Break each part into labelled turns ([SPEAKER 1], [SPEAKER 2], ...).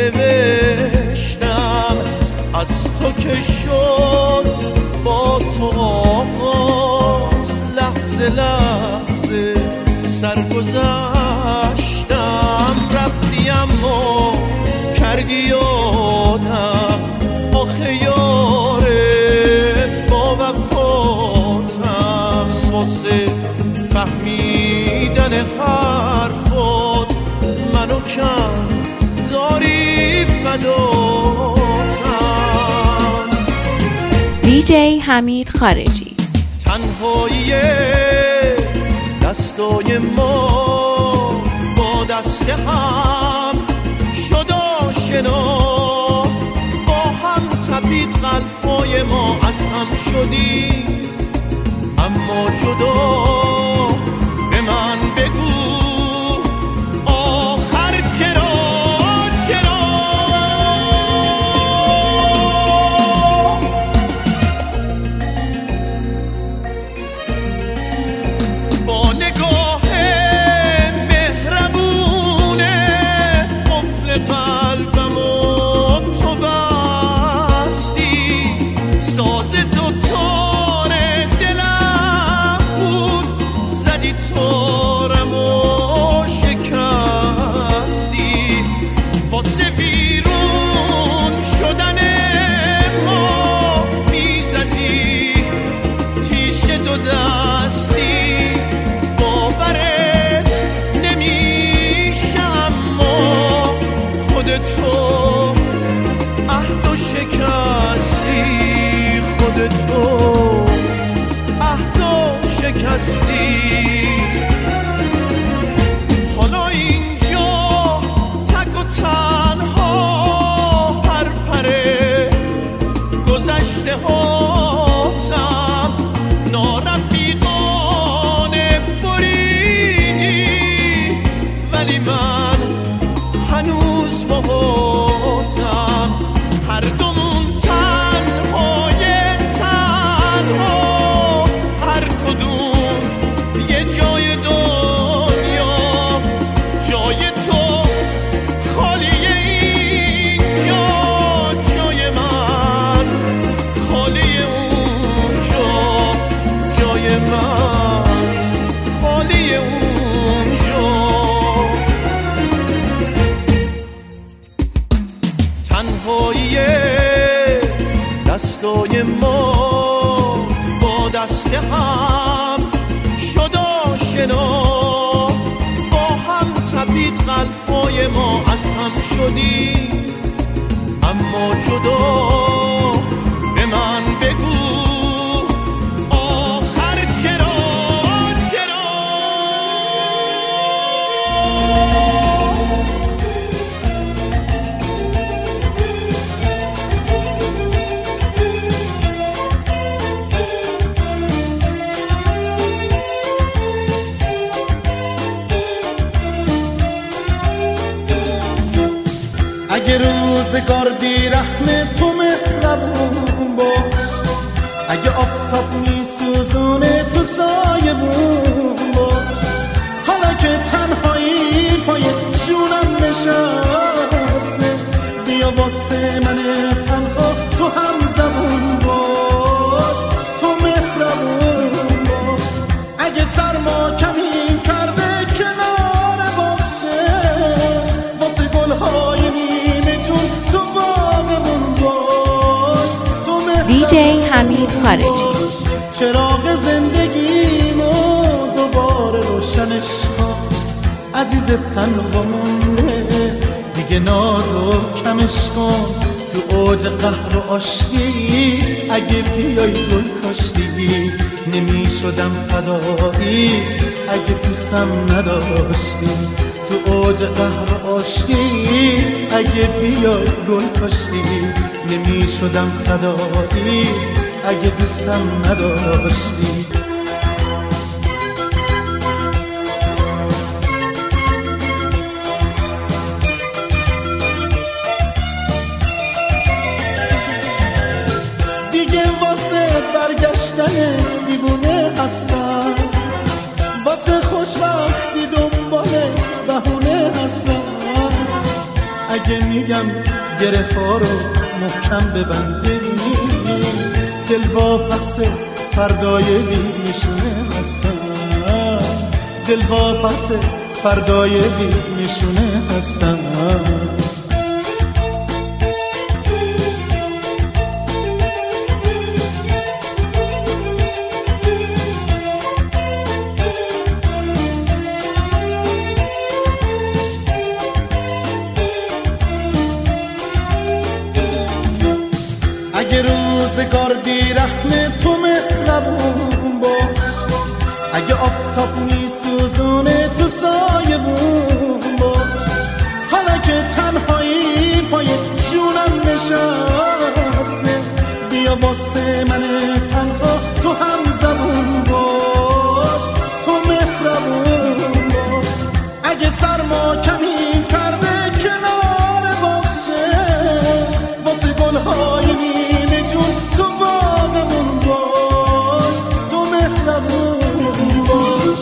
[SPEAKER 1] نوشتم از تو که شد با تو آغاز، لحظه لحظه سرگذشتم. رفتی اما کردی یادم، آخه یارت با وفاتم. واسه فهمیدن حرفات منو کم داری فداتم.
[SPEAKER 2] دیجی حمید خارجی.
[SPEAKER 1] تنهایی دستای ما با دست هم شد آشنا، با هم تپید قلب‌های ما، از هم شدیم اما جدا. به من بگو آخر چرا با نگاه مهربونه قفل قلبمو تو بستی. ساز دوتار دلم بود، زدی تارمو شکستی. واسه بیرون شدن ما میزدی تیش دو دستی. باورت نمیشه اما خودتو عهدو شکستی، خودتو عهدو شکستی. حالا اینجا تک و تنها پرپره گذشته هاتم، نارفیقانه بریدی ولی من هنوز باهاتم. هر دومون تنهای تنها، هر کدوم یه جای دنیا. جای تو خالیه اینجا، جای من خالیه اونجا. جای من خالیه اونجا. تنهایی دستای ما با دست هم شد آشنا، با هم تپید قلب‌های ما، از هم شدیم اما جدا. به من بگو آخر چرا
[SPEAKER 3] اگه روزگار بی رحم تو مهربون باش، اگه آفتاب میسوزونه تو سایبون باش. حالا که تنهایی پای جونم نشسته، بیا واسه من تنها تو هم زبون باش، تو مهربون باش. اگه سرما کمین کرده کنار باشه، واسه گلهای
[SPEAKER 2] دیجی حمید خارجی.
[SPEAKER 3] چراغ زندگیمو دوباره روشنش کن، عزیز تنها مونده دیگه نازو کمش کن. تو اوج قهر و آشتی اگه بیای گل کاشتی، نمی شدم فداییت اگه دوستم نداشتی. تو اوج قهر و آشتی اگه بیای گل کاشتی، نمی شدم فداییت اگه دوستم نداشتی. دیگه واسه برگشتن دیوونه هستم، واسه خوشبختی دنبال بهونه هستم. اگه میگم گره ها رو محکم ببنده، دل واپس فردای بی نشونه هستم، دل واپس فردای بی نشونه هستم. اگه روزگار بیرحم تو مهربون باش، اگه آفتاب میسوزونه تو سایبون باش، حالا که تنهایی پای جونم نشسته، بیا واسه من تنها تو هم زبون باش، تو مهربون باش. اگه سرما کمی کرده کنار باغچه، واسه گلهای نیمه جون تو باغمون باش، تو مهربون باش.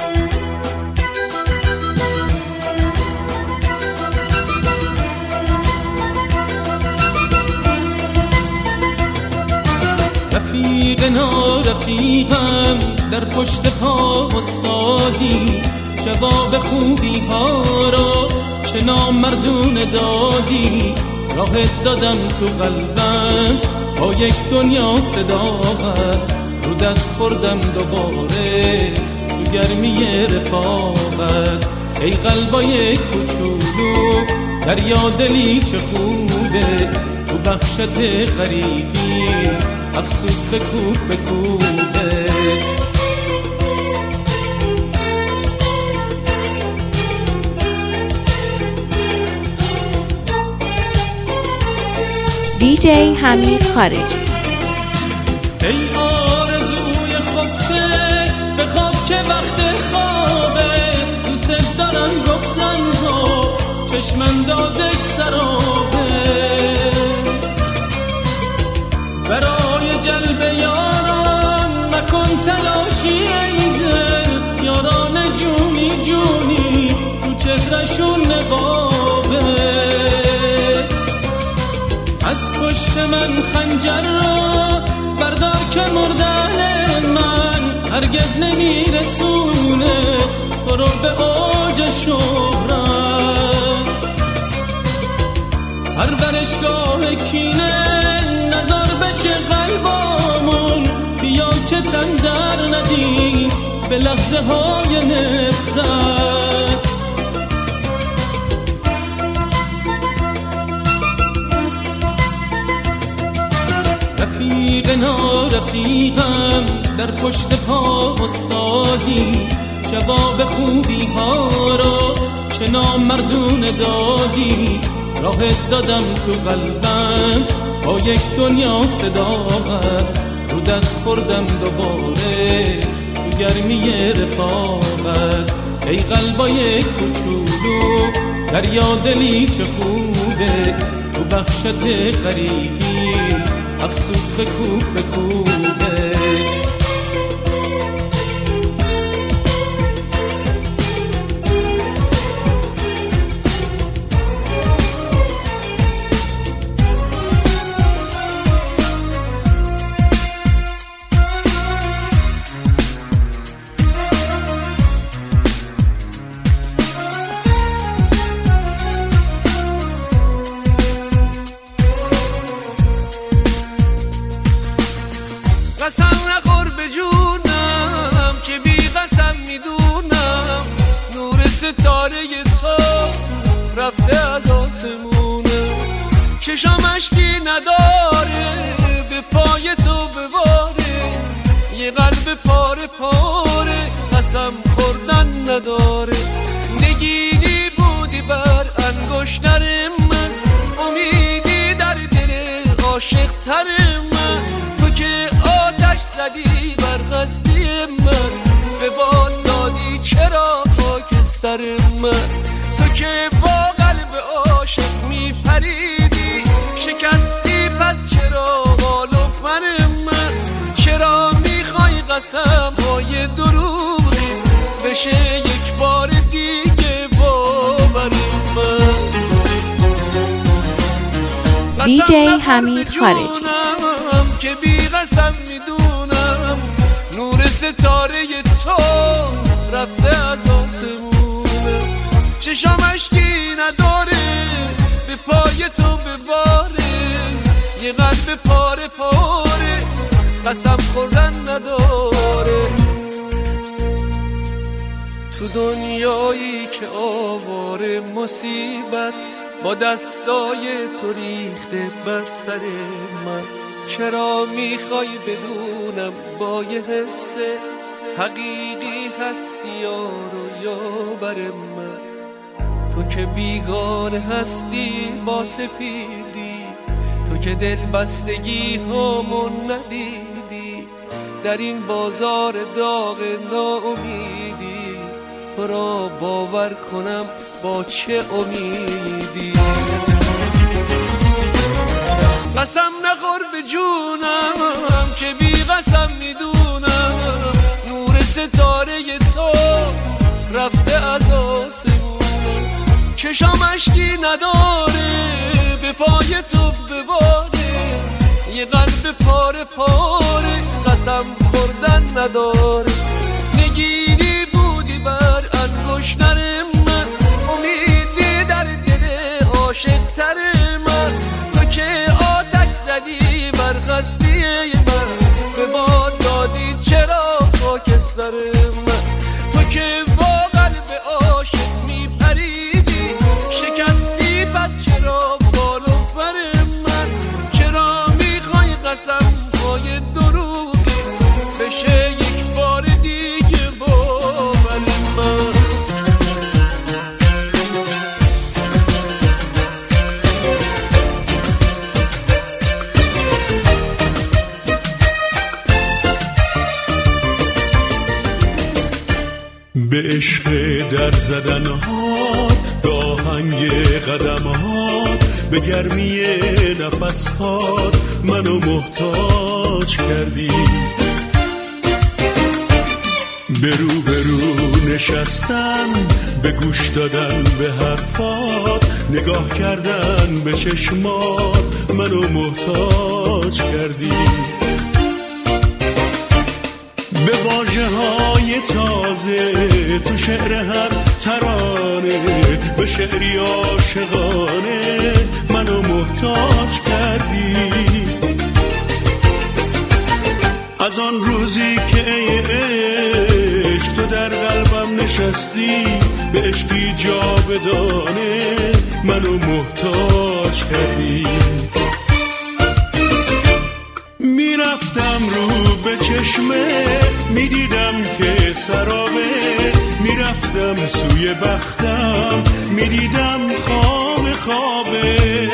[SPEAKER 4] رفیقنا رفیقم در پشت پا استادی، جواب خوبی ها را چه نامردونه دادی، راهت دادم تو قلبم با یک دنیا صداقت، رو دست خوردم دوباره تو گرمی رفاقت. ای قلبای کوچولو دریا دلی چه خوبه، تو بخشت غریبی افسوس به کوبه.
[SPEAKER 2] دیجی حمید خارجی.
[SPEAKER 4] ای آرزوی خفته به خواب که وقت خوابه، دوست دارم گفتن ها چشم اندازش سرابه، برای جلب یاران نکن تلاشی ای دل، یاران جونی جونی تو چهرشون نقابه. از پشت من خنجر را بردار که مردن من هرگز نمیرسونه تو رو به اوج شهرت. پرورشگاه کینه نظر بشه قلبامون، بیا که تن در ندیم به لحظه های نفرت. رفیقنا رفیقم در پشت پا استادی، جواب خوبی ها را چه نامردونه دادی، راهت دادم تو قلبم با یک دنیا صداقت، رو دست خوردم دوباره تو گرمی رفاقت. ای قلبای کوچولو دریا دلی چه خوبه، تو بخشت غریبی افسوس به کوبه.
[SPEAKER 5] قسم نخور به جونم که بی قسم میدونم، نور ستاره تو رفته از آسمونه، چشم اشکی نداره به پای تو بواره، یه قلب پاره پاره قسم خوردن نداره. نگینی بودی بر انگشتر من، امیدی در دل عاشق تر من، تو که آتش زدی بر قصدی من، به باد دادی چرا خاکستر من، تو که با قلب عاشق میپریدی شکستی، پس چرا غالب من، چرا میخوای قسم های دروغی بشه یک بار دیگه باور من.
[SPEAKER 2] دیجی حمید خارجی.
[SPEAKER 5] که بی قسم میدونم نور ستاره تو رفته از آسمونه، چشام اشکی نداره به پای تو بباره، یه قلب پاره پاره قسم خوردن نداره. تو دنیایی که آواره مصیبت با دستای تو ریخته بر سر من، چرا میخوای بدونم با یه حس حقیقی هستی یارو یا بر من؟ تو که بیگانه هستی با سپیدی، تو که دل بستگی همون ندیدی، در این بازار داغ ناامیدی تو را باور کنم با چه امیدی؟ قسم نخور به جونم که بی قسم میدونم نور ستاره تو رفته از آسمون، چشام اشکی نداره به پای تو بباره، یه قلب پاره پاره قسم خوردن نداره. نگینی بودی بر انگشتر من، امیدی در دل عاشق تر من، تو که آتش زدی بر خستی من، به ما دادی چرا خاکستر من، تو که با قلب عاشق میپریدی شکستی پس چرا بالو پر من، چرا میخوای قسم های دروغی بشه یک بار دیگه باور من؟
[SPEAKER 6] به عشق در زدنهات، به آهنگ قدمهات، به گرمی نفسهات منو محتاج کردی. به رو نشستن، به گوش دادن به حرفات، نگاه کردن به چشمات منو محتاج کردی. به واژه‌های تازه تو شعر هر ترانه، به شعری عاشقانه منو محتاج کردی. از آن روزی که ای عشق تو در قلبم نشستی، به عشقی جاودانه منو محتاج کردی. میرفتم رو به چشمه، میدیدم که سرابه، میرفتم سوی بختم، میدیدم خواب خوابه.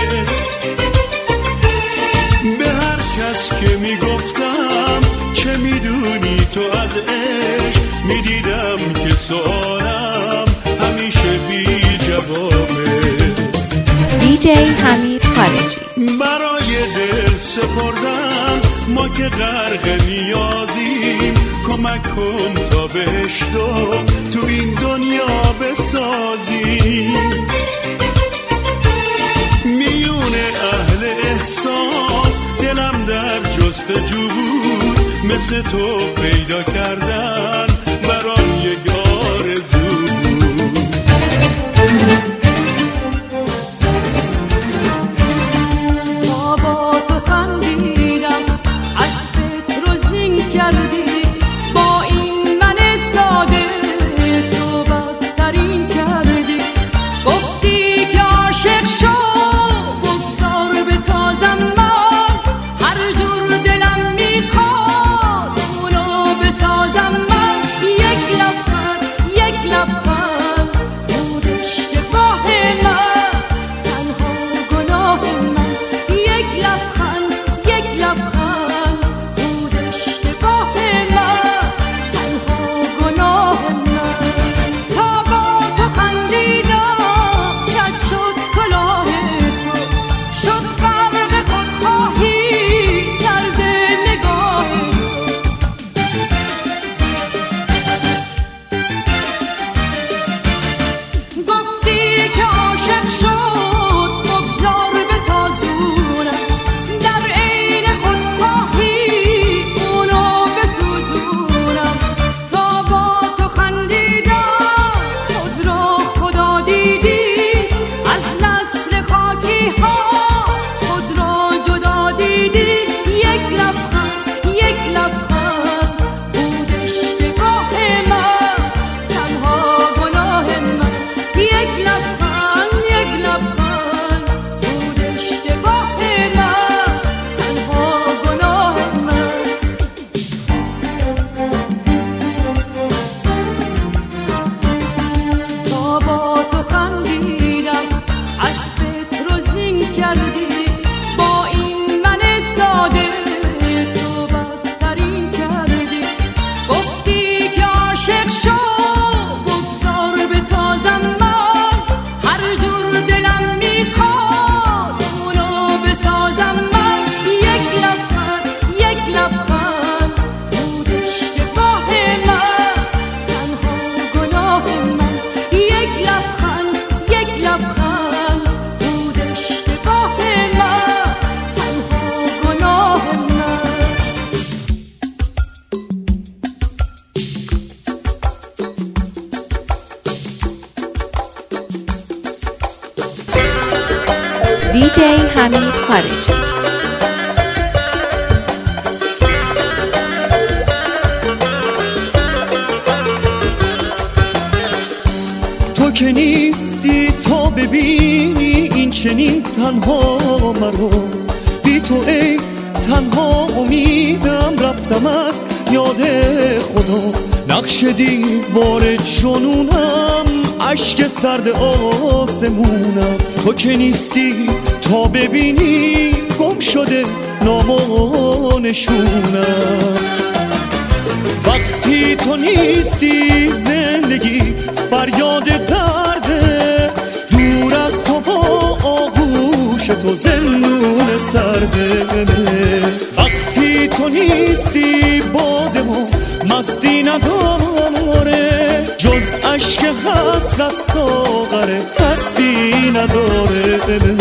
[SPEAKER 6] به هر کس که میگفتم چه میدونی تو از عشق، میدیدم که سوالم همیشه بی جوابه.
[SPEAKER 2] دیجی حمید خارجی.
[SPEAKER 6] برای دل سپردم ما که غرق نیازیم، کمک کن تا بهشتو تو این دنیا بسازیم. میون اهل احساس دلم در جستجو بود، مثل تو پیدا کردن برام یک آرزو بود.
[SPEAKER 7] با این من ساده تو بدترین کردی، گفتی که عاشق شو بگذار به تازم من، هر جور دلم میخواد اونو بسازم من. یک لبخند
[SPEAKER 2] خارجی.
[SPEAKER 1] تو که نیستی تا ببینی این چنین تنها مرا، بی تو ای تنها امیدم رفتم از یاد خدا. نقش دیوار جنونم اشک سرد آسمونم، تو که نیستی تا ببینی گم شده نام و نشونم. وقتی تو نیستی زندگی فریاد درده، دور از تو با آغوش تو زندون سرده. وقتی تو نیستی باده و مستی نداره، جز عشق حسرت ساغر هستی نداره.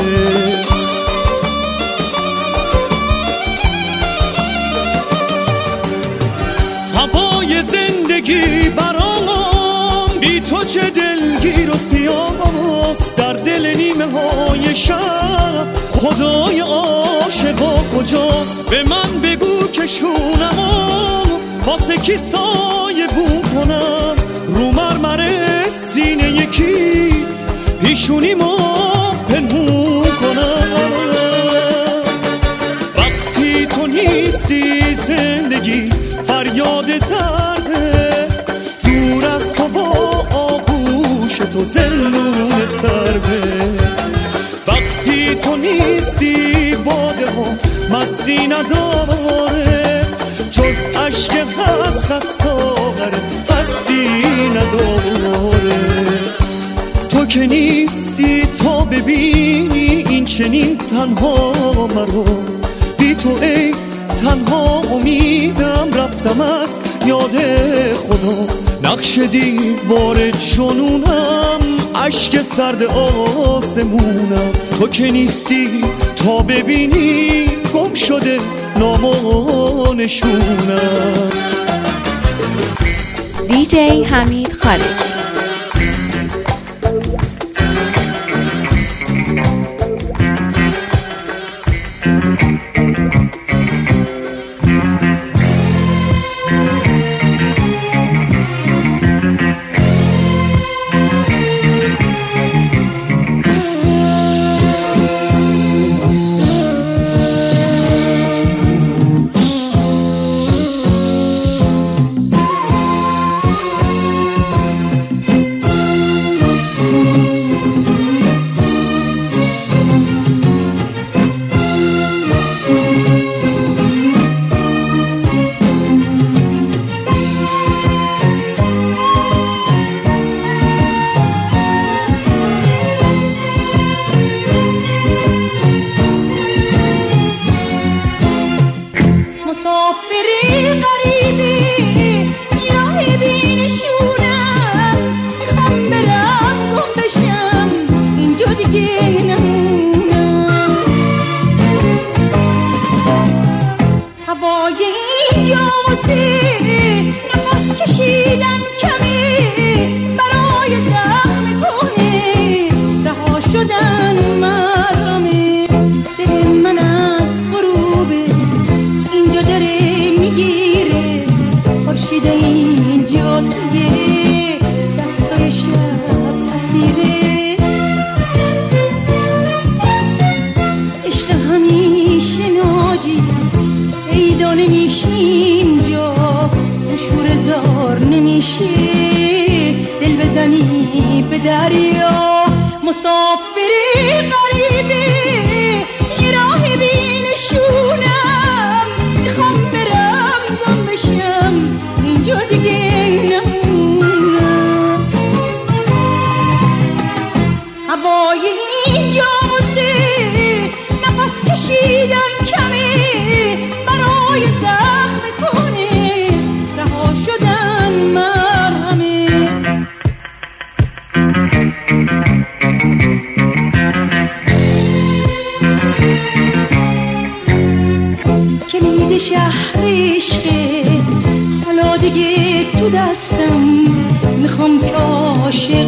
[SPEAKER 1] هوای زندگی برام بی تو چه دلگیر و سیاست، در دل نیمه های شب خدای عاشقا کجاست؟ به من بگو که شونم واسه کی سایه بون کنم، رو مرمر سینه یکی پیشونی ما پنهون کنم. وقتی تو نیستی زندگی فریاد درده، دور از تو با آغوش تو زندون سرده. وقتی تو نیستی باده و مستی نداره، جز عشق حسرت ساغر هستی نداره. تو که نیستی تا ببینی این چنین تنها مرا، بی تو ای تنها امیدم رفتم از یاد خدا. نقش دیوار جنونم اشک سرد آسمونم، تو که نیستی تا ببینی گم شده نام و نشونم.
[SPEAKER 2] دیجی حمید خارجی.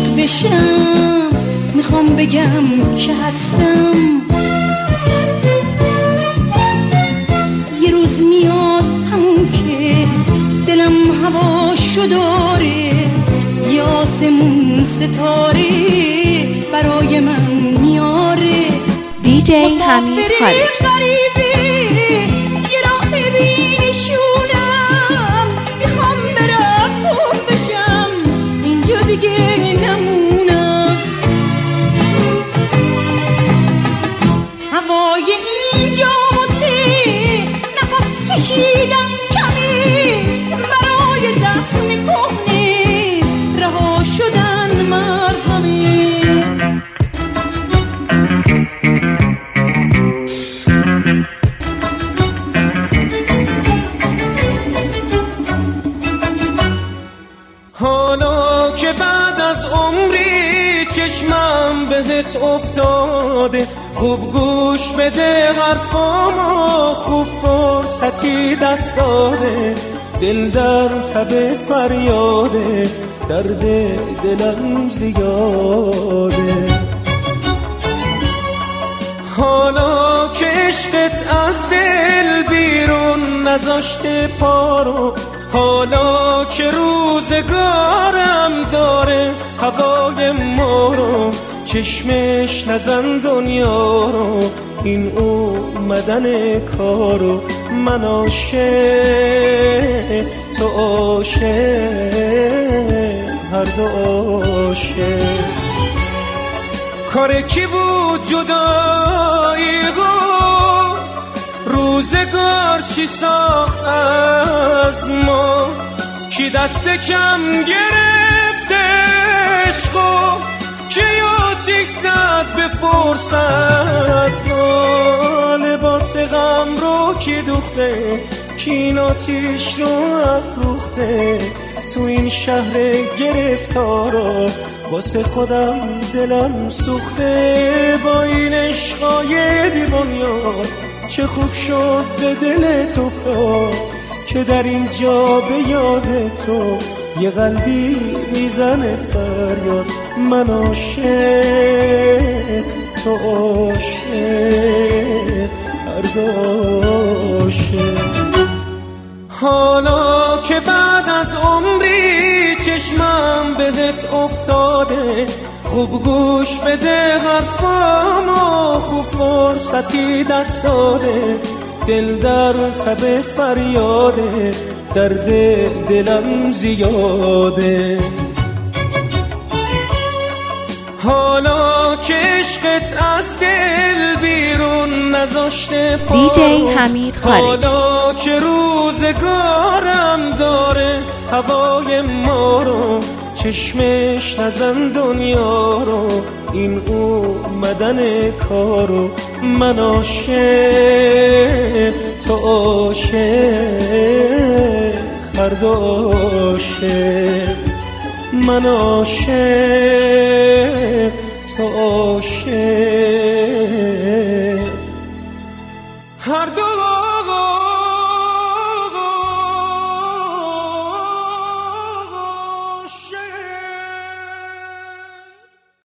[SPEAKER 7] میخوام بگم که هستم،
[SPEAKER 8] روز میاد همون که دلم هواشو داره، یه آسمون ستاره برای من میاره.
[SPEAKER 2] DJ حمید خالقی.
[SPEAKER 8] غریبه یه راه ببینشونم، میخوام برم خوب بشم اینجا دیگه نمونم. هوای اینجا واسه نفس کشیدن کمی، برای زخم کهنه رها شدن مرهمی.
[SPEAKER 4] حالا که بعد از عمری چشمم بهت افتاده، خوب گوش بده حرفامو، خوب فرصتی دست داده. دل در تب فریاده، درد دلم زیاده. حالا که عشقت از دل بیرون نذاشته پارو، حالا که روزگارم داره هوای ما رو، چشمش نزن دنیا رو، این اومدن کارو. من عاشق تو عاشق، هر دو عاشق. کار کی بود جدایی گفت، روزگار چی ساخت از ما، کی دست کم گرفته عشقو، کی آتیش زد به فرصت ها. لباس غم رو کی دوخته، کی این آتیش رو افروخته. تو این شهر گرفتارا واسه خودم دلم سوخته. با این عشقای بی بنیاد چه خوب شد به دلت افتاد، که در اینجا به یاد تو یه قلبی میزنه فریاد. من عاشق تو عاشق، هر دو عاشق. حالا که بعد از عمری چشمم بهت افتاده، خوب گوش بده حرفامو، خوب فرصتی دست داده. دل در تب فریاده، درد دلم زیاده. حالا که عشقت از دل بیرون نذاشته پارو،
[SPEAKER 2] DJ حمید خالقی.
[SPEAKER 4] حالا که روزگارم داره هوای ما رو، چشمش نزن دنیا رو، این اومدن کارو. من عاشق تو عاشق، هر دو عاشق. من عاشق تو عاشق، هر دو